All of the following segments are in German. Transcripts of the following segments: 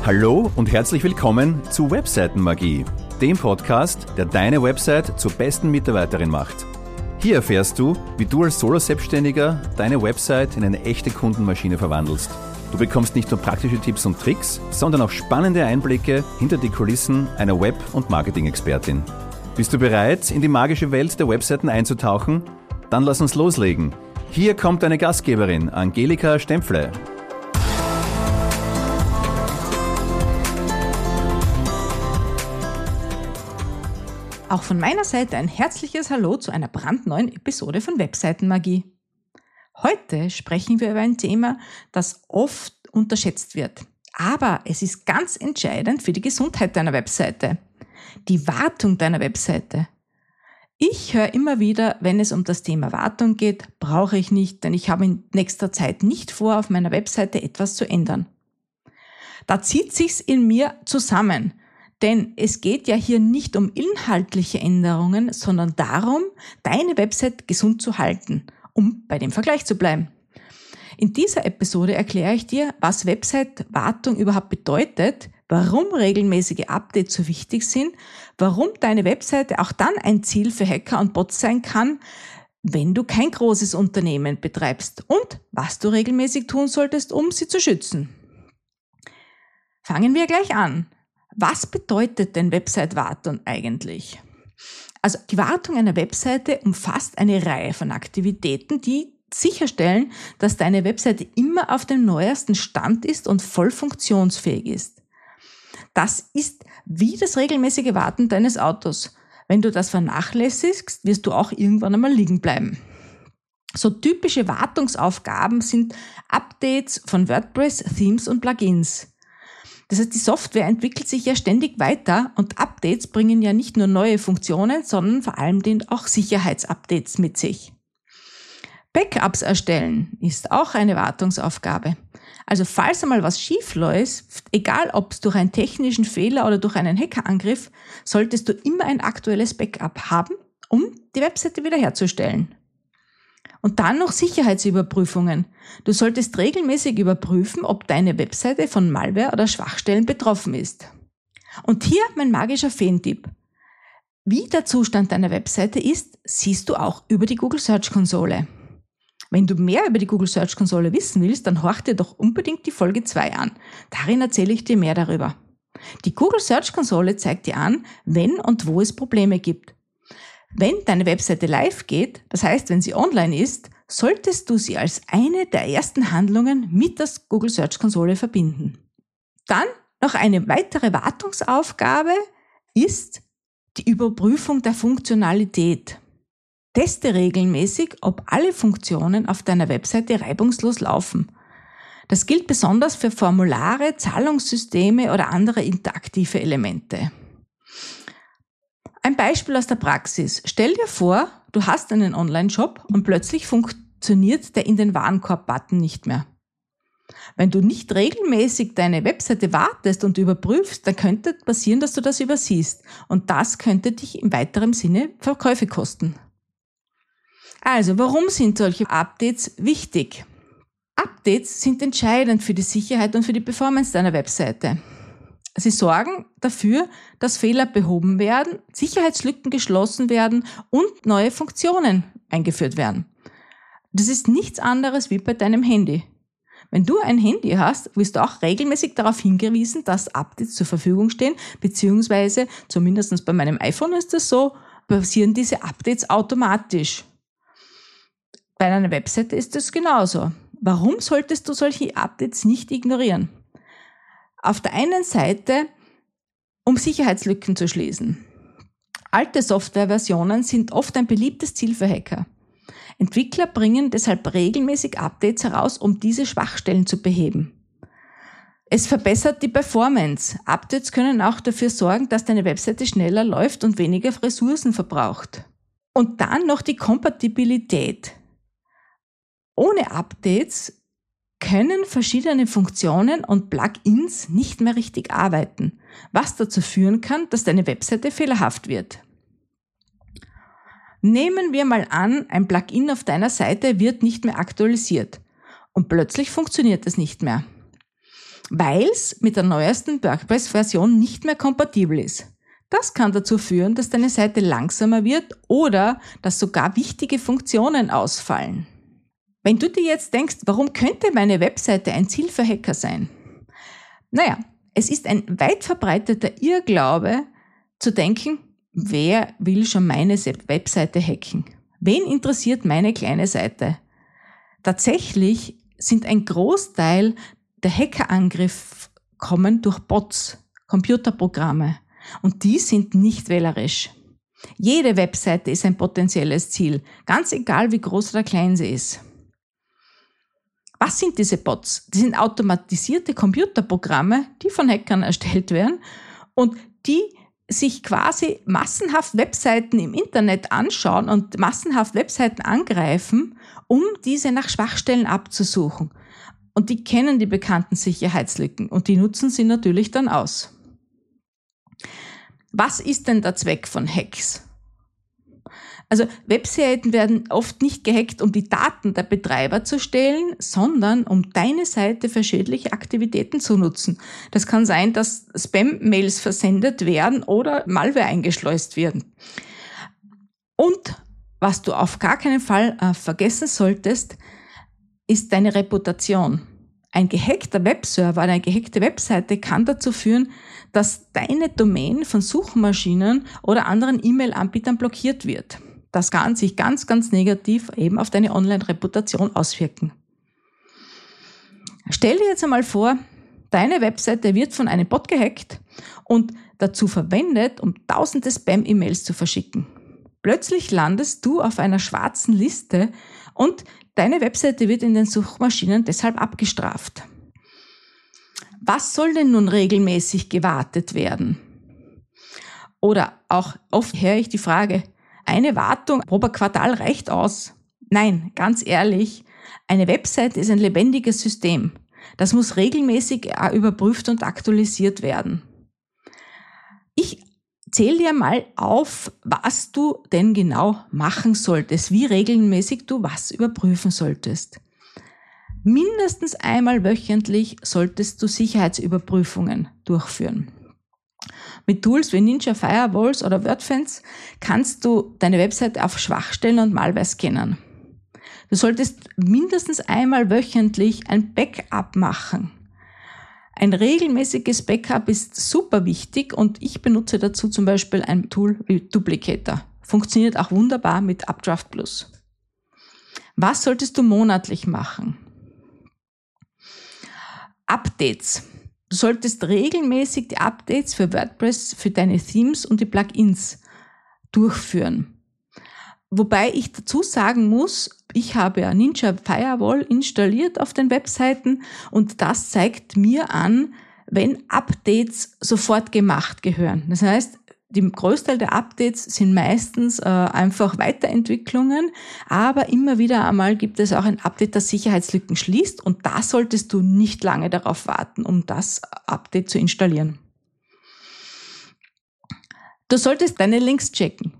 Hallo und herzlich willkommen zu Webseitenmagie, dem Podcast, der deine Website zur besten Mitarbeiterin macht. Hier erfährst du, wie du als Solo-Selbstständiger deine Website in eine echte Kundenmaschine verwandelst. Du bekommst nicht nur praktische Tipps und Tricks, sondern auch spannende Einblicke hinter die Kulissen einer Web- und Marketing-Expertin. Bist du bereit, in die magische Welt der Webseiten einzutauchen? Dann lass uns loslegen. Hier kommt deine Gastgeberin, Angelika Stempfle. Auch von meiner Seite ein herzliches Hallo zu einer brandneuen Episode von Webseitenmagie. Heute sprechen wir über ein Thema, das oft unterschätzt wird. Aber es ist ganz entscheidend für die Gesundheit deiner Webseite. Die Wartung deiner Webseite. Ich höre immer wieder, wenn es um das Thema Wartung geht, brauche ich nicht, denn ich habe in nächster Zeit nicht vor, auf meiner Webseite etwas zu ändern. Da zieht sich's in mir zusammen. Denn es geht ja hier nicht um inhaltliche Änderungen, sondern darum, deine Website gesund zu halten, um bei dem Vergleich zu bleiben. In dieser Episode erkläre ich dir, was Website-Wartung überhaupt bedeutet, warum regelmäßige Updates so wichtig sind, warum deine Webseite auch dann ein Ziel für Hacker und Bots sein kann, wenn du kein großes Unternehmen betreibst und was du regelmäßig tun solltest, um sie zu schützen. Fangen wir gleich an. Was bedeutet denn Website-Wartung eigentlich? Also die Wartung einer Webseite umfasst eine Reihe von Aktivitäten, die sicherstellen, dass deine Webseite immer auf dem neuesten Stand ist und voll funktionsfähig ist. Das ist wie das regelmäßige Warten deines Autos. Wenn du das vernachlässigst, wirst du auch irgendwann einmal liegen bleiben. So typische Wartungsaufgaben sind Updates von WordPress, Themes und Plugins. Das heißt, die Software entwickelt sich ja ständig weiter und Updates bringen ja nicht nur neue Funktionen, sondern vor allem auch Sicherheitsupdates mit sich. Backups erstellen ist auch eine Wartungsaufgabe. Also falls einmal was schief läuft, egal ob es durch einen technischen Fehler oder durch einen Hackerangriff, solltest du immer ein aktuelles Backup haben, um die Webseite wiederherzustellen. Und dann noch Sicherheitsüberprüfungen. Du solltest regelmäßig überprüfen, ob deine Webseite von Malware oder Schwachstellen betroffen ist. Und hier mein magischer Feen-Tipp. Wie der Zustand deiner Webseite ist, siehst du auch über die Google Search Konsole. Wenn du mehr über die Google Search Konsole wissen willst, dann horch dir doch unbedingt die Folge 2 an. Darin erzähle ich dir mehr darüber. Die Google Search Konsole zeigt dir an, wenn und wo es Probleme gibt. Wenn deine Webseite live geht, das heißt, wenn sie online ist, solltest du sie als eine der ersten Handlungen mit der Google Search Konsole verbinden. Dann noch eine weitere Wartungsaufgabe ist die Überprüfung der Funktionalität. Teste regelmäßig, ob alle Funktionen auf deiner Webseite reibungslos laufen. Das gilt besonders für Formulare, Zahlungssysteme oder andere interaktive Elemente. Ein Beispiel aus der Praxis. Stell dir vor, du hast einen Online-Shop und plötzlich funktioniert der in den Warenkorb-Button nicht mehr. Wenn du nicht regelmäßig deine Webseite wartest und überprüfst, dann könnte passieren, dass du das übersiehst. Und das könnte dich im weiteren Sinne Verkäufe kosten. Also, warum sind solche Updates wichtig? Updates sind entscheidend für die Sicherheit und für die Performance deiner Webseite. Sie sorgen dafür, dass Fehler behoben werden, Sicherheitslücken geschlossen werden und neue Funktionen eingeführt werden. Das ist nichts anderes wie bei deinem Handy. Wenn du ein Handy hast, wirst du auch regelmäßig darauf hingewiesen, dass Updates zur Verfügung stehen, beziehungsweise, zumindest bei meinem iPhone ist das so, passieren diese Updates automatisch. Bei deiner Webseite ist das genauso. Warum solltest du solche Updates nicht ignorieren? Auf der einen Seite, um Sicherheitslücken zu schließen. Alte Softwareversionen sind oft ein beliebtes Ziel für Hacker. Entwickler bringen deshalb regelmäßig Updates heraus, um diese Schwachstellen zu beheben. Es verbessert die Performance. Updates können auch dafür sorgen, dass deine Webseite schneller läuft und weniger Ressourcen verbraucht. Und dann noch die Kompatibilität. Ohne Updates können verschiedene Funktionen und Plugins nicht mehr richtig arbeiten, was dazu führen kann, dass deine Webseite fehlerhaft wird. Nehmen wir mal an, ein Plugin auf deiner Seite wird nicht mehr aktualisiert und plötzlich funktioniert es nicht mehr. weil es mit der neuesten WordPress-Version nicht mehr kompatibel ist. Das kann dazu führen, dass deine Seite langsamer wird oder dass sogar wichtige Funktionen ausfallen. Wenn du dir jetzt denkst, warum könnte meine Webseite ein Ziel für Hacker sein? Naja, es ist ein weit verbreiteter Irrglaube zu denken, wer will schon meine Webseite hacken? Wen interessiert meine kleine Seite? Tatsächlich sind ein Großteil der Hackerangriffe kommen durch Bots, Computerprogramme. Und die sind nicht wählerisch. Jede Webseite ist ein potenzielles Ziel, ganz egal wie groß oder klein sie ist. Was sind diese Bots? Die sind automatisierte Computerprogramme, die von Hackern erstellt werden und die sich quasi massenhaft Webseiten im Internet anschauen und massenhaft Webseiten angreifen, um diese nach Schwachstellen abzusuchen. Und die kennen die bekannten Sicherheitslücken und die nutzen sie natürlich dann aus. Was ist denn der Zweck von Hacks? Also Webseiten werden oft nicht gehackt, um die Daten der Betreiber zu stehlen, sondern um deine Seite für schädliche Aktivitäten zu nutzen. Das kann sein, dass Spam-Mails versendet werden oder Malware eingeschleust werden. Und was du auf gar keinen Fall vergessen solltest, ist deine Reputation. Ein gehackter Webserver, eine gehackte Webseite kann dazu führen, dass deine Domain von Suchmaschinen oder anderen E-Mail-Anbietern blockiert wird. Das kann sich ganz, ganz negativ eben auf deine Online-Reputation auswirken. Stell dir jetzt einmal vor, deine Webseite wird von einem Bot gehackt und dazu verwendet, um tausende Spam-E-Mails zu verschicken. Plötzlich landest du auf einer schwarzen Liste und deine Webseite wird in den Suchmaschinen deshalb abgestraft. Was soll denn nun regelmäßig gewartet werden? Oder auch oft höre ich die Frage, eine Wartung pro Quartal reicht aus. Nein, ganz ehrlich, eine Webseite ist ein lebendiges System. Das muss regelmäßig überprüft und aktualisiert werden. Ich zähle dir mal auf, was du denn genau machen solltest, wie regelmäßig du was überprüfen solltest. Mindestens einmal wöchentlich solltest du Sicherheitsüberprüfungen durchführen. Mit Tools wie Ninja Firewalls oder WordFence kannst du deine Webseite auf Schwachstellen und Malware scannen. Du solltest mindestens einmal wöchentlich ein Backup machen. Ein regelmäßiges Backup ist super wichtig und ich benutze dazu zum Beispiel ein Tool wie Duplicator. Funktioniert auch wunderbar mit Updraft Plus. Was solltest du monatlich machen? Updates. Du solltest regelmäßig die Updates für WordPress, für deine Themes und die Plugins durchführen. Wobei ich dazu sagen muss, ich habe ja Ninja Firewall installiert auf den Webseiten und das zeigt mir an, wenn Updates sofort gemacht gehören. Das heißt, die Großteil der Updates sind meistens einfach Weiterentwicklungen, aber immer wieder einmal gibt es auch ein Update, das Sicherheitslücken schließt und da solltest du nicht lange darauf warten, um das Update zu installieren. Du solltest deine Links checken.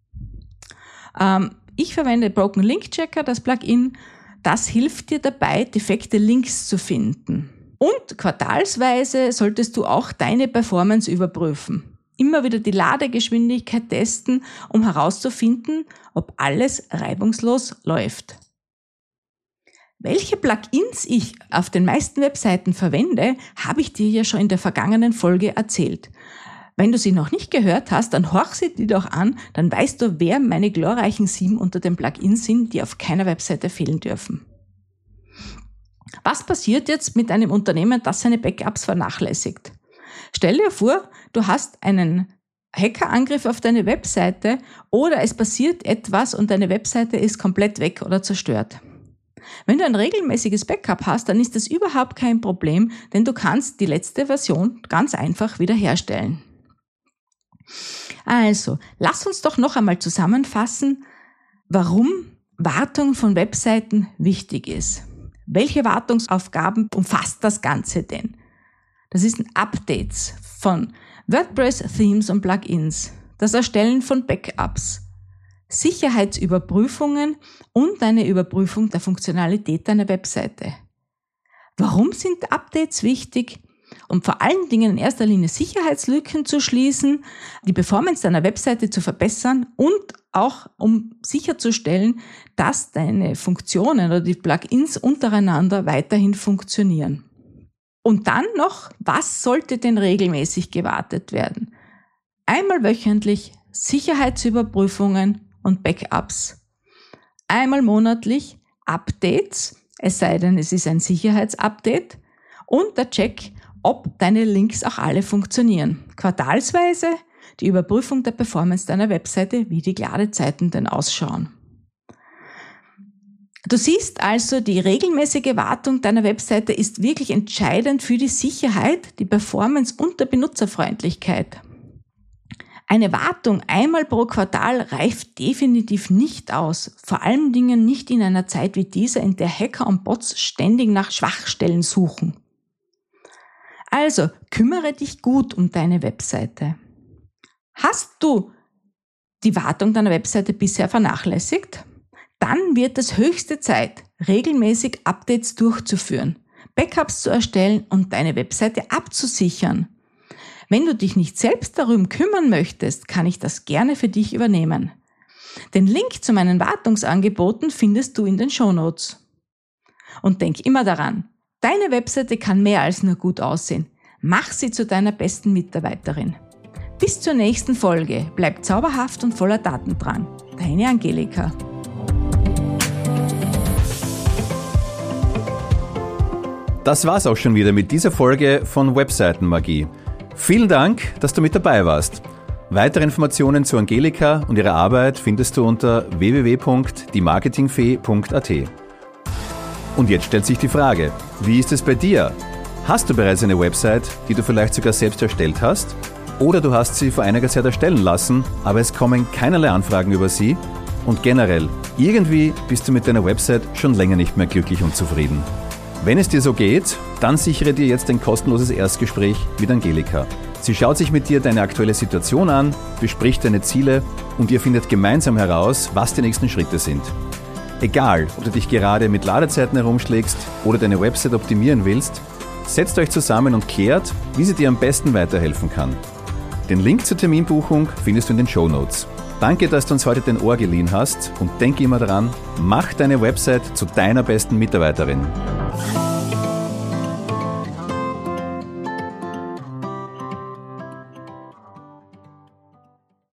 Ich verwende Broken Link Checker, das Plugin. Das hilft dir dabei, defekte Links zu finden. Und quartalsweise solltest du auch deine Performance überprüfen. Immer wieder die Ladegeschwindigkeit testen, um herauszufinden, ob alles reibungslos läuft. Welche Plugins ich auf den meisten Webseiten verwende, habe ich dir ja schon in der vergangenen Folge erzählt. Wenn du sie noch nicht gehört hast, dann horch sie dir doch an, dann weißt du, wer meine glorreichen 7 unter den Plugins sind, die auf keiner Webseite fehlen dürfen. Was passiert jetzt mit einem Unternehmen, das seine Backups vernachlässigt? Stell dir vor, du hast einen Hackerangriff auf deine Webseite oder es passiert etwas und deine Webseite ist komplett weg oder zerstört. Wenn du ein regelmäßiges Backup hast, dann ist das überhaupt kein Problem, denn du kannst die letzte Version ganz einfach wiederherstellen. Also, lass uns doch noch einmal zusammenfassen, warum Wartung von Webseiten wichtig ist. Welche Wartungsaufgaben umfasst das Ganze denn? Das sind Updates von WordPress, Themes und Plugins, das Erstellen von Backups, Sicherheitsüberprüfungen und eine Überprüfung der Funktionalität deiner Webseite. Warum sind Updates wichtig? und vor allen Dingen in erster Linie Sicherheitslücken zu schließen, die Performance deiner Webseite zu verbessern und auch um sicherzustellen, dass deine Funktionen oder die Plugins untereinander weiterhin funktionieren. Und dann noch, was sollte denn regelmäßig gewartet werden? Einmal wöchentlich Sicherheitsüberprüfungen und Backups. Einmal monatlich Updates, es sei denn, es ist ein Sicherheitsupdate, und der Check, ob deine Links auch alle funktionieren. Quartalsweise die Überprüfung der Performance deiner Webseite, wie die Ladezeiten denn ausschauen. Du siehst also, die regelmäßige Wartung deiner Webseite ist wirklich entscheidend für die Sicherheit, die Performance und der Benutzerfreundlichkeit. Eine Wartung einmal pro Quartal reicht definitiv nicht aus, vor allen Dingen nicht in einer Zeit wie dieser, in der Hacker und Bots ständig nach Schwachstellen suchen. Also, kümmere dich gut um deine Webseite. Hast du die Wartung deiner Webseite bisher vernachlässigt? Dann wird es höchste Zeit, regelmäßig Updates durchzuführen, Backups zu erstellen und deine Webseite abzusichern. Wenn du dich nicht selbst darum kümmern möchtest, kann ich das gerne für dich übernehmen. Den Link zu meinen Wartungsangeboten findest du in den Shownotes. Und denk immer daran, deine Webseite kann mehr als nur gut aussehen. Mach sie zu deiner besten Mitarbeiterin. Bis zur nächsten Folge. Bleib zauberhaft und voller Datendrang. Deine Angelika. Das war's auch schon wieder mit dieser Folge von Webseitenmagie. Vielen Dank, dass du mit dabei warst. Weitere Informationen zu Angelika und ihrer Arbeit findest du unter www.diemarketingfee.at. Und jetzt stellt sich die Frage, wie ist es bei dir? Hast du bereits eine Website, die du vielleicht sogar selbst erstellt hast? Oder du hast sie vor einiger Zeit erstellen lassen, aber es kommen keinerlei Anfragen über sie? Und generell, irgendwie bist du mit deiner Website schon länger nicht mehr glücklich und zufrieden. Wenn es dir so geht, dann sichere dir jetzt ein kostenloses Erstgespräch mit Angelika. Sie schaut sich mit dir deine aktuelle Situation an, bespricht deine Ziele und ihr findet gemeinsam heraus, was die nächsten Schritte sind. Egal, ob du dich gerade mit Ladezeiten herumschlägst oder deine Website optimieren willst, setzt euch zusammen und klärt, wie sie dir am besten weiterhelfen kann. Den Link zur Terminbuchung findest du in den Shownotes. Danke, dass du uns heute dein Ohr geliehen hast und denke immer daran, mach deine Website zu deiner besten Mitarbeiterin.